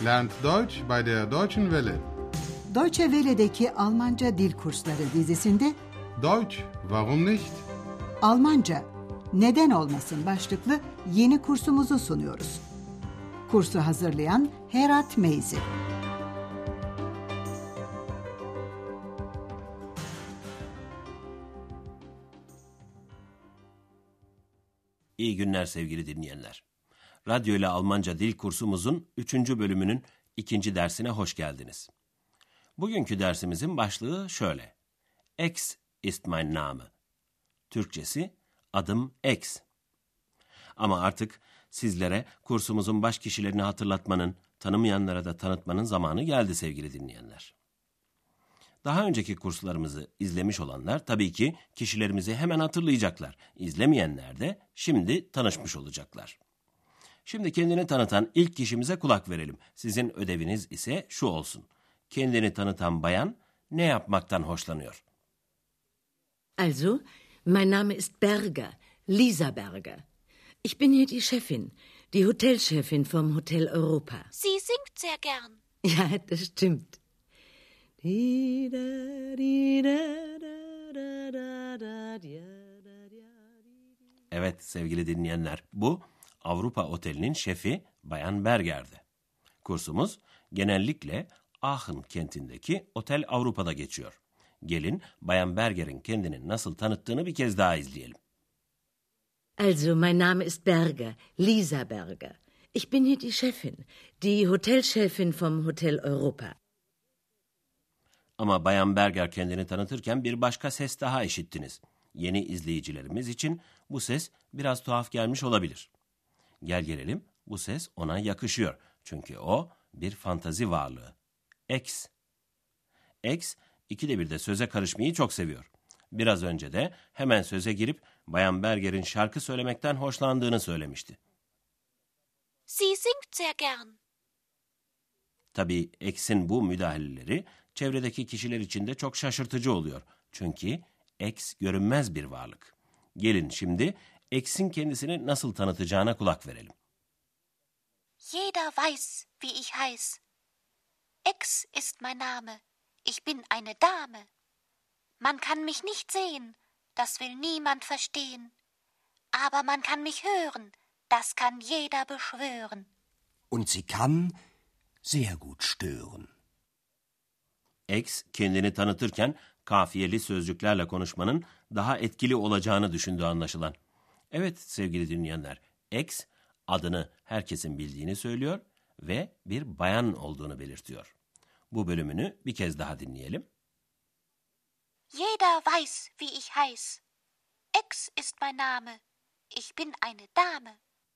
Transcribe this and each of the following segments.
Lernt Deutsch bei der Deutschen Welle. Deutsche Welle'deki Almanca dil kursları dizisinde Deutsch, warum nicht? Almanca neden olmasın başlıklı yeni kursumuzu sunuyoruz. Kursu hazırlayan Herat Meyzi. İyi günler sevgili dinleyenler. Radyo ile Almanca dil kursumuzun 3. bölümünün 2. dersine hoş geldiniz. Bugünkü dersimizin başlığı şöyle. X ist mein Name. Türkçesi adım X. Ama artık sizlere kursumuzun baş kişilerini hatırlatmanın, tanımayanlara da tanıtmanın zamanı geldi sevgili dinleyenler. Daha önceki kurslarımızı izlemiş olanlar tabii ki kişilerimizi hemen hatırlayacaklar. İzlemeyenler de şimdi tanışmış olacaklar. Şimdi kendini tanıtan ilk kişimize kulak verelim. Sizin ödeviniz ise şu olsun. Kendini tanıtan bayan ne yapmaktan hoşlanıyor? Also, mein Name ist Berger, Lisa Berger. Ich bin hier die Chefin, die Hotelchefin vom Hotel Europa. Sie singt sehr gern. Ja, das stimmt. Evet sevgili dinleyenler, bu Avrupa Oteli'nin şefi Bayan Berger'di. Kursumuz genellikle Aachen kentindeki Otel Avrupa'da geçiyor. Gelin Bayan Berger'in kendini nasıl tanıttığını bir kez daha izleyelim. Also, mein Name ist Berger, Lisa Berger. Ich bin hier die Chefin, die Hotelchefin vom Hotel Europa. Ama Bayan Berger kendini tanıtırken bir başka ses daha işittiniz. Yeni izleyicilerimiz için bu ses biraz tuhaf gelmiş olabilir. Gel gelelim, bu ses ona yakışıyor. Çünkü o bir fantazi varlığı. X. X, ikide bir de söze karışmayı çok seviyor. Biraz önce de hemen söze girip Bayan Berger'in şarkı söylemekten hoşlandığını söylemişti. Sie singt sehr gern. Tabii X'in bu müdahaleleri çevredeki kişiler için de çok şaşırtıcı oluyor. Çünkü X görünmez bir varlık. Gelin şimdi X'in kendisini nasıl tanıtacağına kulak verelim. Jeder weiß, wie ich heiß. X ist mein Name. Ich bin eine Dame. Man kann mich nicht sehen, das will niemand verstehen. Aber man kann mich hören, das kann jeder beschwören. Und sie kann sehr gut stören. X kendini tanıtırken kafiyeli sözcüklerle konuşmanın daha etkili olacağını düşündüğü anlaşılan. Evet sevgili dinleyenler, X adını herkesin bildiğini söylüyor ve bir bayan olduğunu belirtiyor. Bu bölümünü bir kez daha dinleyelim. Jeder weiß, wie ich heiß. X ist mein Name. Ich bin eine Dame.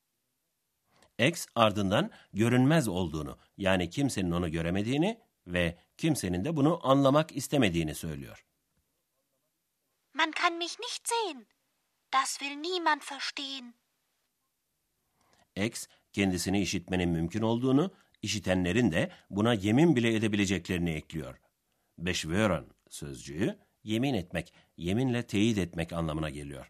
X ardından görünmez olduğunu, yani kimsenin onu göremediğini ve kimsenin de bunu anlamak istemediğini söylüyor. Man kann mich nicht sehen. Das will niemand verstehen. X kendisini işitmenin mümkün olduğunu, işitenlerin de buna yemin bile edebileceklerini ekliyor. Beschwören sözcüğü yemin etmek, yeminle teyit etmek anlamına geliyor.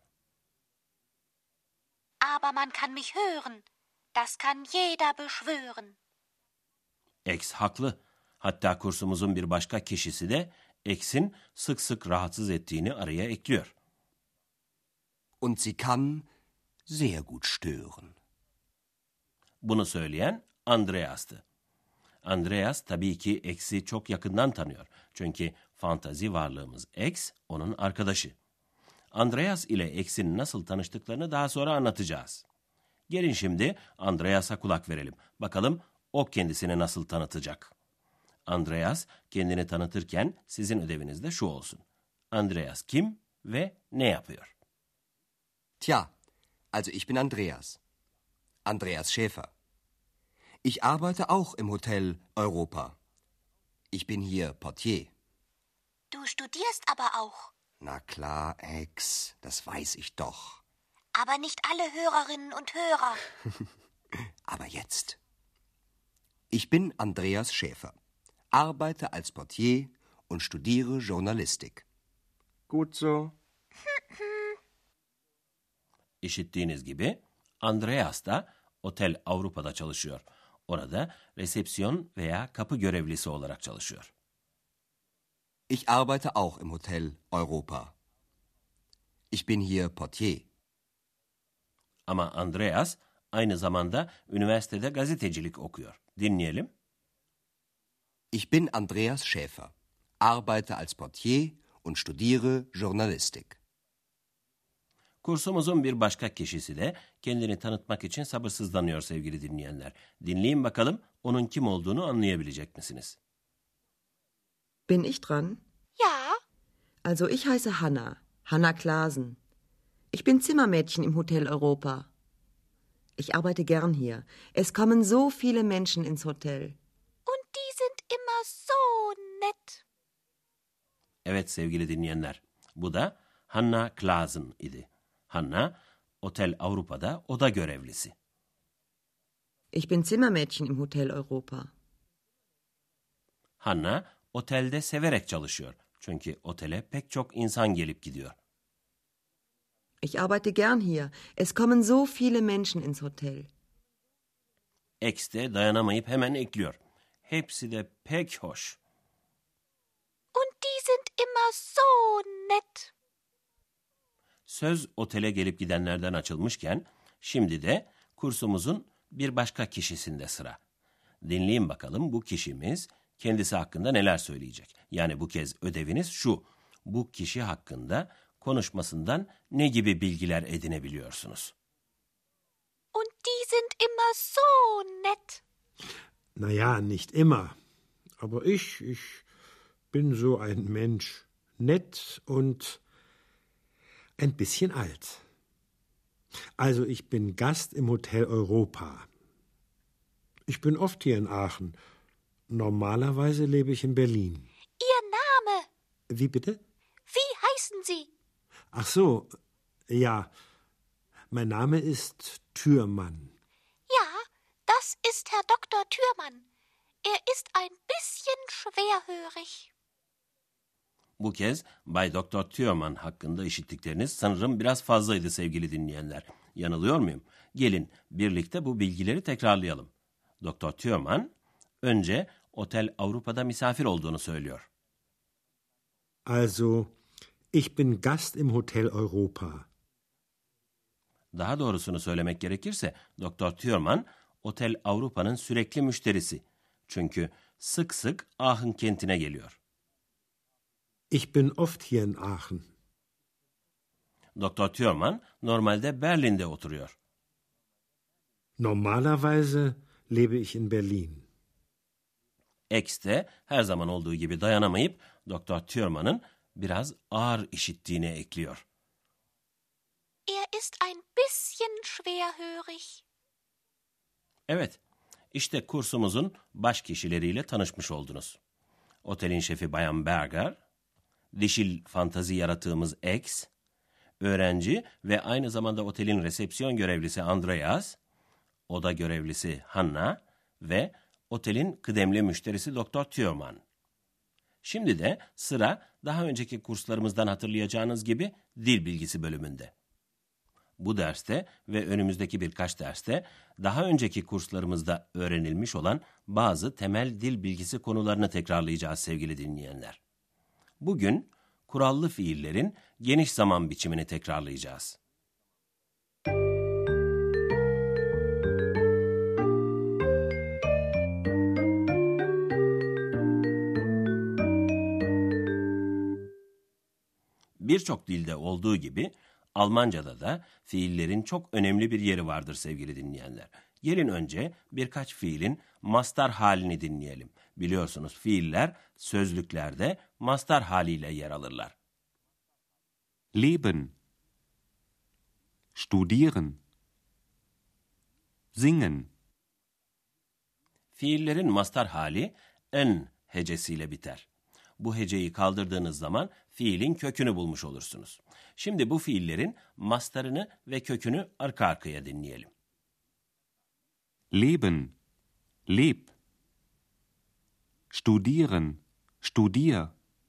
Aber man kann mich hören. Das kann jeder beschwören. X haklı. Hatta kursumuzun bir başka kişisi de X'in sık sık rahatsız ettiğini araya ekliyor. Und sie kann sehr gut stören. Bunu söyleyen Andreas'tı. Andreas tabii ki X'i çok yakından tanıyor. Çünkü fantazi varlığımız X onun arkadaşı. Andreas ile X'in nasıl tanıştıklarını daha sonra anlatacağız. Gelin şimdi Andreas'a kulak verelim. Bakalım o kendisini nasıl tanıtacak. Andreas kendini tanıtırken sizin ödeviniz de şu olsun. Andreas kim ve ne yapıyor? Tja, also ich bin Andreas. Andreas Schäfer. Ich arbeite auch im Hotel Europa. Ich bin hier Portier. Du studierst aber auch. Na klar, Ex, das weiß ich doch. Aber nicht alle Hörerinnen und Hörer. Aber jetzt. Ich bin Andreas Schäfer, arbeite als Portier und studiere Journalistik. Gut so. İşittiğiniz gibi Andreas da Otel Avrupa'da çalışıyor. Orada resepsiyon veya kapı görevlisi olarak çalışıyor. Ich arbeite auch im Hotel Europa. Ich bin hier Portier. Ama Andreas aynı zamanda üniversitede gazetecilik okuyor. Dinleyelim. Ich bin Andreas Schäfer, arbeite als Portier und studiere Journalistik. Kursumuzun bir başka kişisi de kendini tanıtmak için sabırsızlanıyor sevgili dinleyenler. Dinleyin bakalım onun kim olduğunu anlayabilecek misiniz? Bin ich dran? Ja, Also ich heiße Hanna, Hanna Klaasen. Ich bin Zimmermädchen im Hotel Europa. Ich arbeite gern hier. Es kommen so viele Menschen ins Hotel. und die sind immer so nett. Evet sevgili dinleyenler, bu da Hanna Klaasen idi. Hanna, Otel Avrupa'da oda görevlisi. Ich bin Zimmermädchen im Hotel Europa. Hanna, otelde severek çalışıyor. Çünkü otele pek çok insan gelip gidiyor. Ich arbeite gern hier. Es kommen so viele Menschen ins Hotel. X de dayanamayıp hemen ekliyor. Hepsi de pek hoş. Und die sind immer so nett. Söz otele gelip gidenlerden açılmışken, şimdi de kursumuzun bir başka kişisinde sıra. Dinleyin bakalım bu kişimiz kendisi hakkında neler söyleyecek. Yani bu kez ödeviniz şu, bu kişi hakkında konuşmasından ne gibi bilgiler edinebiliyorsunuz? Und die sind immer so nett. Na ja, nicht immer. Aber ich bin so ein Mensch. Nett und ein bisschen alt. Also ich bin Gast im Hotel Europa. Ich bin oft hier in Aachen. Normalerweise lebe ich in Berlin. Ihr Name, Wie bitte? wie heißen Sie? Ach so, ja. Mein Name ist Thürmann. Ja, das ist Herr Dr. Thürmann. Er ist ein bisschen schwerhörig. Bu kez Bay Doktor Thürmann hakkında işittikleriniz sanırım biraz fazlaydı sevgili dinleyenler. Yanılıyor muyum? Gelin birlikte bu bilgileri tekrarlayalım. Doktor Thürmann önce Otel Avrupa'da misafir olduğunu söylüyor. Also, ich bin Gast im Hotel Europa. Daha doğrusunu söylemek gerekirse Doktor Thürmann Otel Avrupa'nın sürekli müşterisi. Çünkü sık sık Aachen kentine geliyor. Ich bin oft hier in Aachen. Doktor Thürmann normalde Berlin'de oturuyor. Normalerweise lebe ich in Berlin. X de her zaman olduğu gibi dayanamayıp Doktor Thürmann'ın biraz ağır işittiğini ekliyor. Er ist ein bisschen schwerhörig. Evet, işte kursumuzun baş kişileriyle tanışmış oldunuz. Otelin şefi Bayan Berger, dişil fantazi yaratığımız X, öğrenci ve aynı zamanda otelin resepsiyon görevlisi Andreas, oda görevlisi Hanna ve otelin kıdemli müşterisi Doktor Thürmann. Şimdi de sıra daha önceki kurslarımızdan hatırlayacağınız gibi dil bilgisi bölümünde. Bu derste ve önümüzdeki birkaç derste daha önceki kurslarımızda öğrenilmiş olan bazı temel dil bilgisi konularını tekrarlayacağız sevgili dinleyenler. Bugün kurallı fiillerin geniş zaman biçimini tekrarlayacağız. Birçok dilde olduğu gibi Almanca'da da fiillerin çok önemli bir yeri vardır sevgili dinleyenler. Gelin önce birkaç fiilin mastar halini dinleyelim. Biliyorsunuz fiiller sözlüklerde mastar haliyle yer alırlar. Leben, studieren, singen. Fiillerin mastar hali en hecesiyle biter. Bu heceyi kaldırdığınız zaman fiilin kökünü bulmuş olursunuz. Şimdi bu fiillerin mastarını ve kökünü arka arkaya dinleyelim. Leben, leb. Studieren, studier.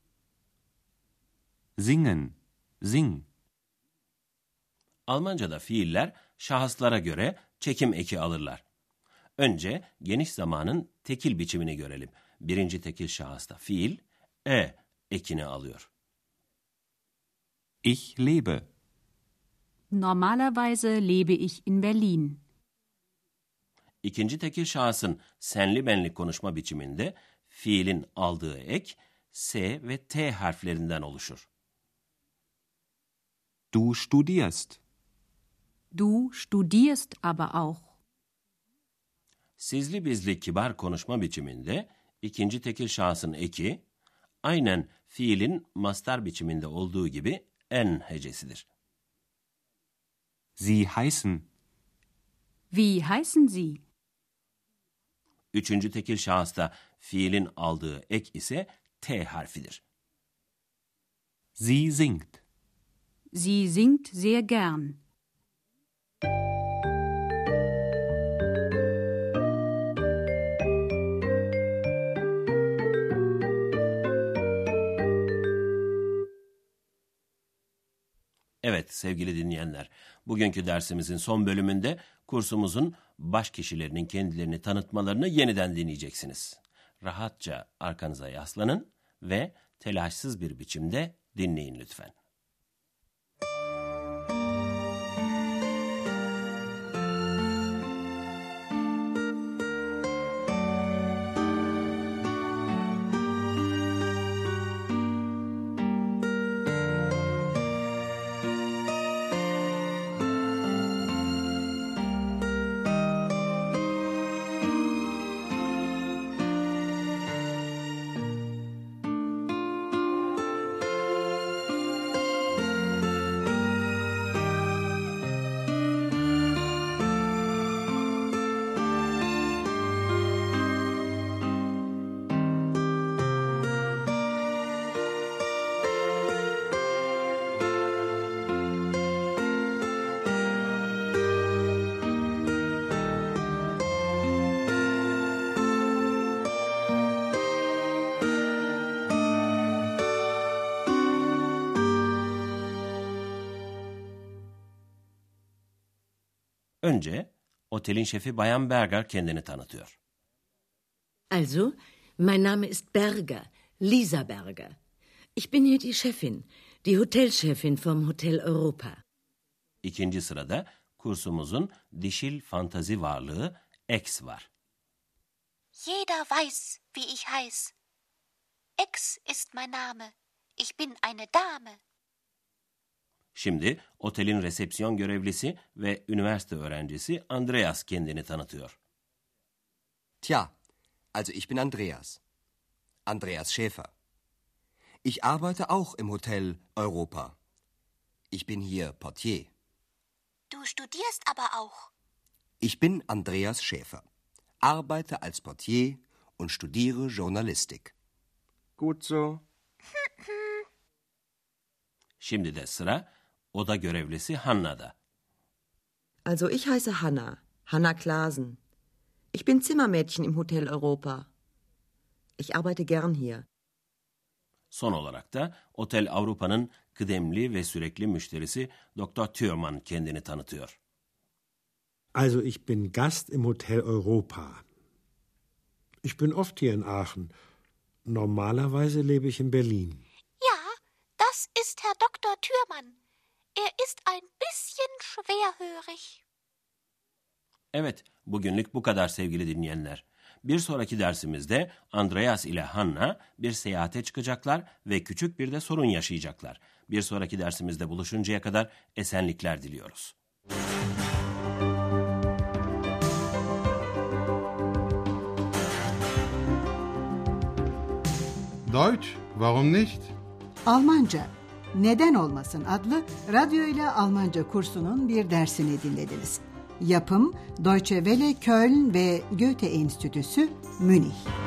Singen, sing. Almanca'da fiiller şahıslara göre çekim eki alırlar. Önce geniş zamanın tekil biçimini görelim. Birinci tekil şahısta fiil ekini alıyor. Ich lebe. Normalerweise lebe ich in Berlin. İkinci tekil şahsın senli benli konuşma biçiminde fiilin aldığı ek S ve T harflerinden oluşur. Du studierst. Du studierst aber auch. Sizli bizli kibar konuşma biçiminde ikinci tekil şahsın eki aynen fiilin mastar biçiminde olduğu gibi en hecesidir. Sie heißen. Wie heißen Sie? Üçüncü tekil şahısta fiilin aldığı ek ise T harfidir. Sie singt. Sie singt sehr gern. Evet sevgili dinleyenler, bugünkü dersimizin son bölümünde kursumuzun baş kişilerinin kendilerini tanıtmalarını yeniden dinleyeceksiniz. Rahatça arkanıza yaslanın ve telaşsız bir biçimde dinleyin lütfen. Önce otelin şefi Bayan Berger kendini tanıtıyor. Also, mein Name ist Berger, Lisa Berger. Ich bin hier die Chefin, die Hotelchefin vom Hotel Europa. İkinci sırada kursumuzun dişil fantazi varlığı X var. Jeder weiß, wie ich heiß. X ist mein Name. Ich bin eine Dame. Şimdi otelin resepsiyon görevlisi ve üniversite öğrencisi Andreas kendini tanıtıyor. Tja, also ich bin Andreas. Andreas Schäfer. Ich arbeite auch im Hotel Europa. Ich bin hier Portier. Du studierst aber auch. Ich bin Andreas Schäfer. Arbeite als Portier und studiere Journalistik. Gut so. Şimdi de sıra oda görevlisi Hanna'da. Also ich heiße Hanna, Hanna Klasen. Ich bin Zimmermädchen im Hotel Europa. Ich arbeite gern hier. Son olarak da Otel Avrupa'nın kıdemli ve sürekli müşterisi Dr. Thürmann kendini tanıtıyor. Also ich bin Gast im Hotel Europa. Ich bin oft hier in Aachen. Normalerweise lebe ich in Berlin. Ja, das ist Herr Dr. Thürmann. Er ist ein bisschen schwerhörig. Evet, bugünlük bu kadar sevgili dinleyenler. Bir sonraki dersimizde Andreas ile Hanna bir seyahate çıkacaklar ve küçük bir de sorun yaşayacaklar. Bir sonraki dersimizde buluşuncaya kadar esenlikler diliyoruz. Deutsch, warum nicht? Almanca, Neden Olmasın adlı radyo ile Almanca kursunun bir dersini dinlediniz. Yapım Deutsche Welle Köln ve Goethe Enstitüsü Münih.